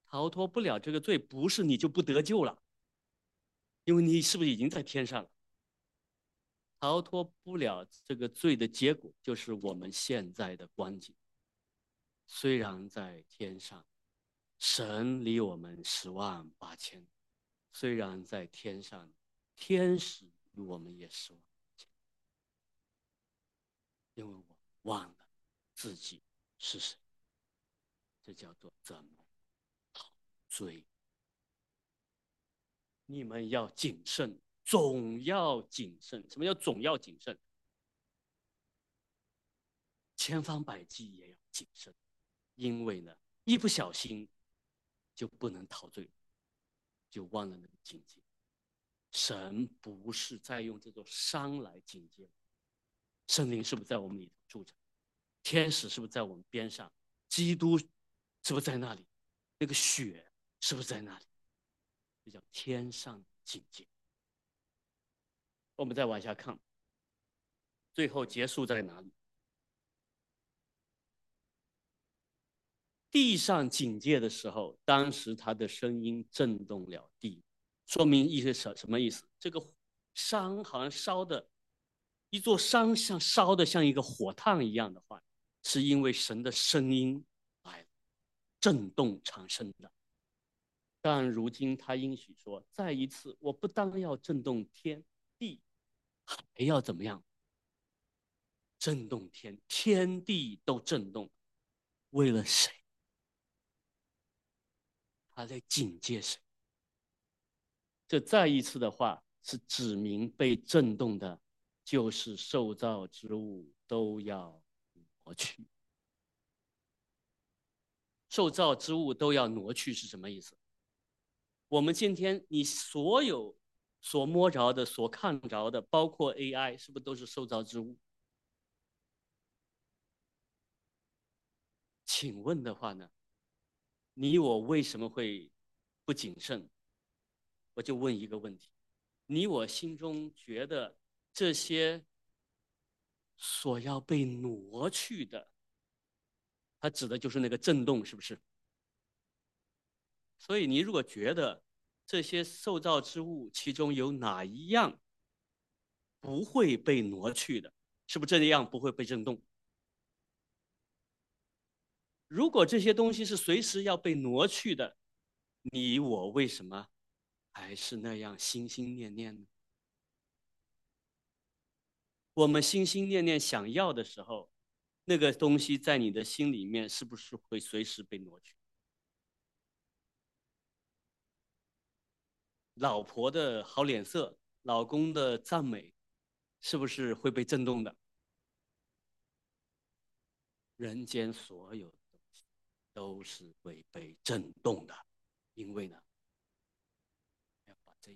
逃脱不了这个罪，不是你就不得救了，因为你是不是已经在天上了？逃脱不了这个罪的结果，就是我们现在的光景。虽然在天上，神离我们108000；虽然在天上，天使离我们也108000，因为我忘了自己是谁。这叫做怎么逃罪？你们要谨慎，总要谨慎。什么叫总要谨慎？千方百计也要谨慎，因为呢，一不小心就不能逃罪，就忘了那个警戒。神不是在用这座山来警戒，圣灵是不是在我们里头住着？天使是不是在我们边上？基督是不是在那里？那个血是不是在那里？这叫天上警戒。我们再往下看，最后结束在哪里？地上警戒的时候，当时他的声音震动了地，说明一些什么意思？这个山好像烧的，一座山像烧的像一个火炭一样的话，是因为神的声音来了，震动产生的。但如今他应许说，再一次，我不但要震动天地，还要怎么样？震动天地都震动，为了谁？他在警戒谁？这再一次的话，是指明被震动的，就是受造之物都要挪去。受造之物都要挪去是什么意思？我们今天你所有所摸着的、所看着的，包括 AI，是不是都是受造之物？请问的话呢，你我为什么会不谨慎？我就问一个问题：你我心中觉得这些所要被挪去的，它指的就是那个震动，是不是？所以你如果觉得这些受造之物其中有哪一样不会被挪去的，是不是这样不会被震动？如果这些东西是随时要被挪去的，你我为什么还是那样心心念念呢？我们心心念念想要的时候，那个东西在你的心里面是不是会随时被挪去？老婆的好脸色，老公的赞美，是不是会被震动的？人间所有的东西都是会被震动的，因为呢，要把这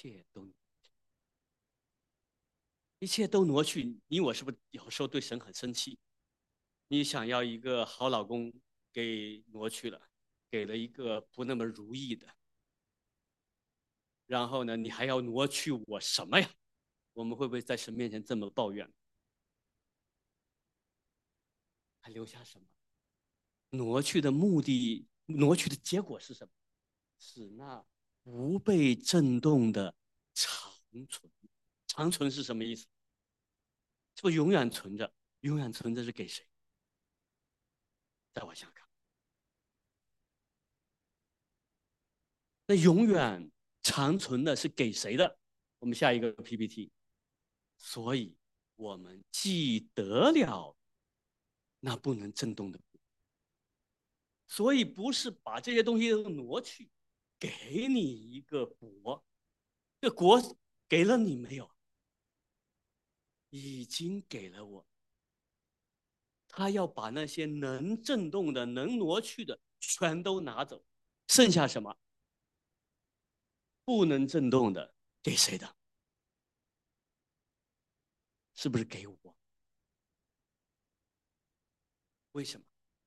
一切都挪去。你我是不是有时候对神很生气？你想要一个好老公，给挪去了，给了一个不那么如意的，然后呢，你还要挪去我什么呀？我们会不会在神面前这么抱怨？还留下什么？挪去的目的，挪去的结果是什么？是那不被震动的长存。长存是什么意思？是不是永远存着？永远存着是给谁？再往下看，那永远长存的是给谁的？我们下一个 PPT。所以，我们既得了那不能震动的，所以不是把这些东西都挪去，给你一个国，这国给了你没有？已经给了我。他要把那些能震动的、能挪去的全都拿走，剩下什么？不能震动的给谁的？是不是给我？为什么？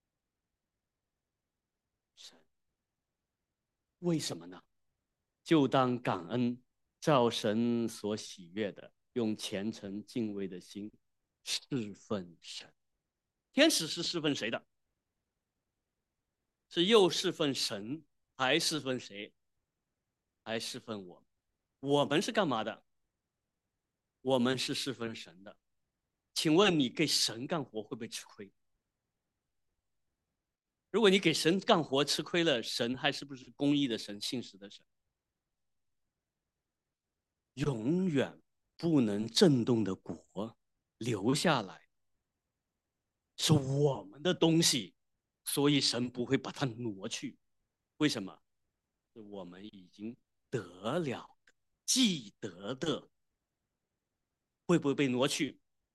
神，为什么呢？就当感恩，照神所喜悦的，用虔诚敬畏的心侍奉神。天使是侍奉谁的？是又侍奉神， 还侍奉谁？还侍奉我们。我们是干嘛的？我们是侍奉神的。请问你给神干活会不会吃亏？如果你给神干活吃亏了，神还是不是公义的神、信实的神？永远不能震动的国留下来，是我们的东西，所以神不会把它挪去。为什么？是我们已经得了的、记得的，会不会被挪去？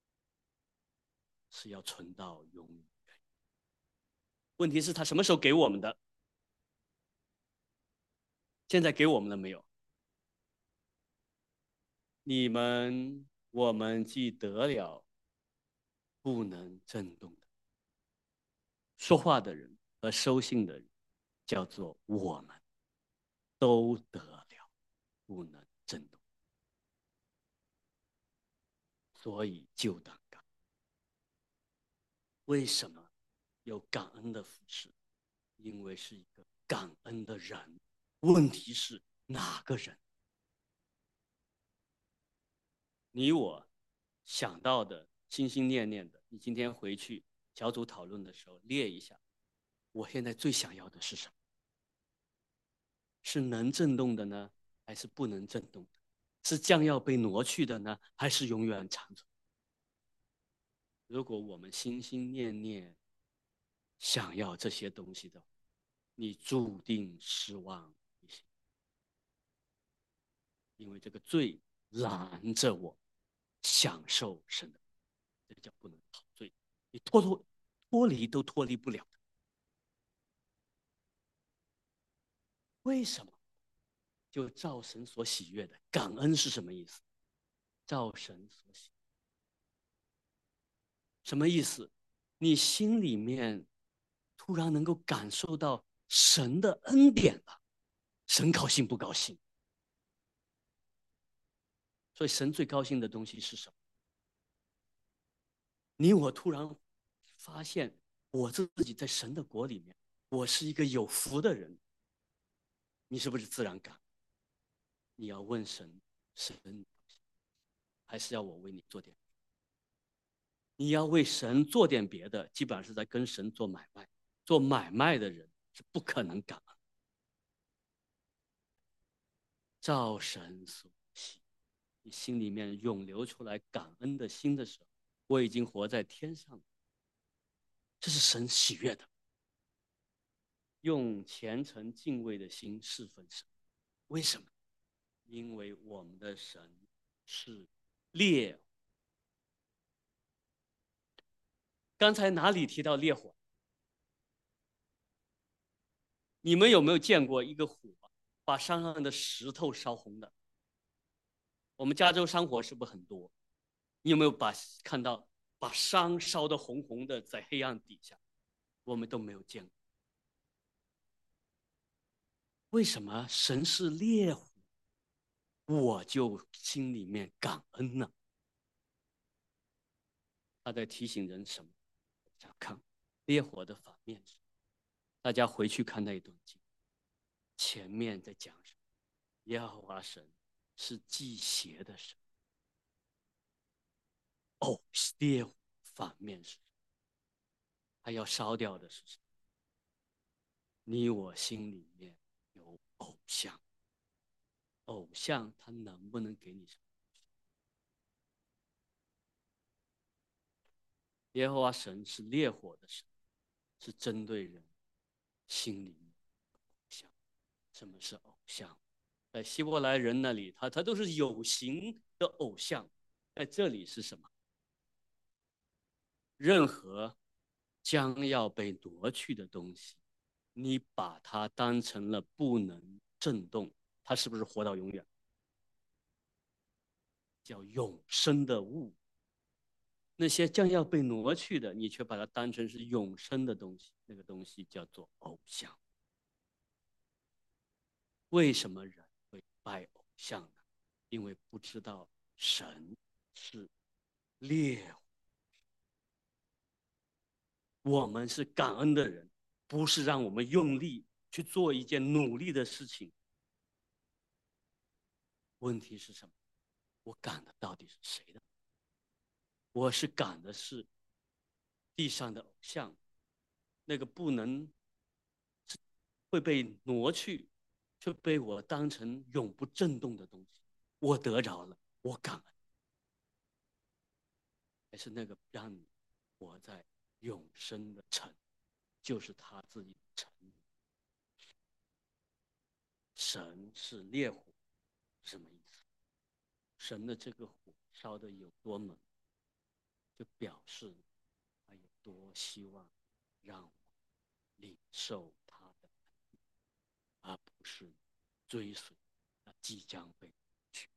是要存到永远。问题是，他什么时候给我们的？现在给我们了没有？你们，我们既得了不能震动的。说话的人和收信的人，叫做我们都得了不能震动，所以就当感。为什么有感恩的服饰？因为是一个感恩的人。问题是哪个人？你我想到的、心心念念的，你今天回去小组讨论的时候列一下，我现在最想要的是什么？是能震动的呢，还是不能震动的？是将要被挪去的呢，还是永远长存？如果我们心心念念想要这些东西的话，你注定失望一些，因为这个罪拦着我享受神的，这叫不能逃罪，你脱离都脱离不了的。为什么？就照神所喜悦的，感恩是什么意思？照神所喜，什么意思？你心里面突然能够感受到神的恩典了，神高兴不高兴？所以神最高兴的东西是什么？你我突然发现，我自己在神的国里面，我是一个有福的人，你是不是自然感？你要问神，神还是要我为你做点？你要为神做点别的，基本上是在跟神做买卖。做买卖的人是不可能感恩。照神所喜，你心里面涌流出来感恩的心的时候，我已经活在天上了。这是神喜悦的。用虔诚敬畏的心侍奉神。为什么？因为我们的神是烈。刚才哪里提到烈火？你们有没有见过一个火把山上的石头烧红的？我们加州山火是不是很多？你有没有看到把山烧得红红的在黑暗底下？我们都没有见过。为什么神是烈火，我就心里面感恩呢？他在提醒人什么？想看烈火的反面是，大家回去看那一段经，前面在讲什么？耶和华神是祭邪的神。哦，烈火反面是什么？他要烧掉的是什么？你我心里面有偶像，偶像他能不能给你什么？耶和华神是烈火的神，是针对人心里面的偶像。什么是偶像？在希伯来人那里，他都是有形的偶像，在这里是什么？任何将要被夺去的东西，你把它当成了不能震动，它是不是活到永远？叫永生的物。那些将要被挪去的，你却把它当成是永生的东西，那个东西叫做偶像。为什么人会拜偶像呢？因为不知道神是烈火。我们是感恩的人，不是让我们用力去做一件努力的事情。问题是什么？我赶的到底是谁的？我是赶的是地上的偶像，那个不能会被挪去，却被我当成永不震动的东西。我得着了，我感恩。还是那个让你活在永生的城，就是他自己的城。神是烈火，什么意思？神的这个火烧的有多猛，就表示他有多希望让我领受他的恩典，而不是追随那即将被去。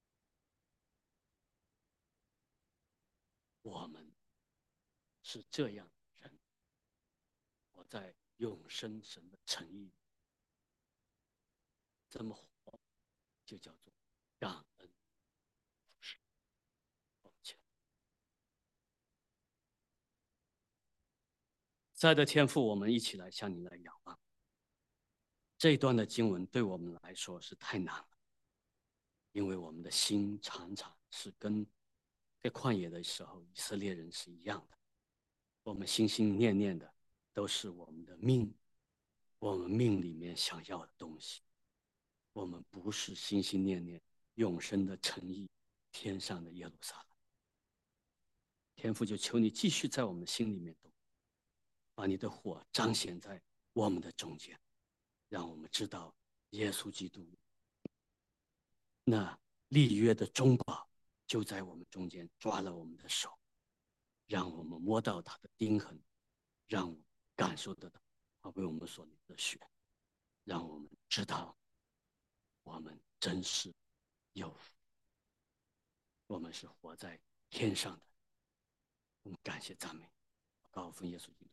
我们是这样的人，我在永生神的诚意这么活，就叫做感恩。在的天父，我们一起来向你来仰望。这一段的经文对我们来说是太难了，因为我们的心常常是跟在旷野的时候以色列人是一样的，我们心心念念的都是我们的命，我们命里面想要的东西，我们不是心心念念永生的诚意，天上的耶路撒冷。天父，就求你继续在我们心里面动，把你的火彰显在我们的中间，让我们知道耶稣基督那立约的中保就在我们中间抓了我们的手，让我们摸到他的钉痕，让我们感受得到他为我们所流的血，让我们知道我们真是有福，我们是活在天上的。我们感谢赞美，高奉耶稣基督。